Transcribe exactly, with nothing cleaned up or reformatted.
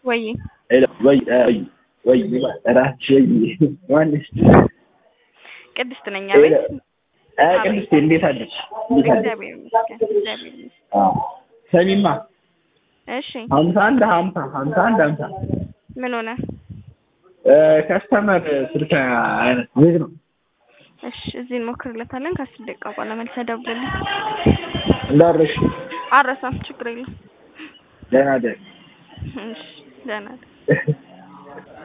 ወይ ወይ ወይ ወይ ራስ ወይ ማንስ ቅድስት ነኝ አቤት አ ቅድስት እንዴት አለሽ? እግዚአብሔር ይመስገን እግዚአብሔር ይመስገን። አዎ ሰሚማ እሺ ሀምሳ አንድ ሀምሳ ሀምሳ አንድ ሀምሳ ምን ሆነ? ከስተመር ስልክ አይነት ዝግ ነው። እሺ እዚህ እንሞክርለታለን። ከአስር ደቂቃ በኋላ መልሰህ ደውልልኝ። እንዳረሽ አረሳም ችግር የለም። ደህና ደህና እሺ ደህና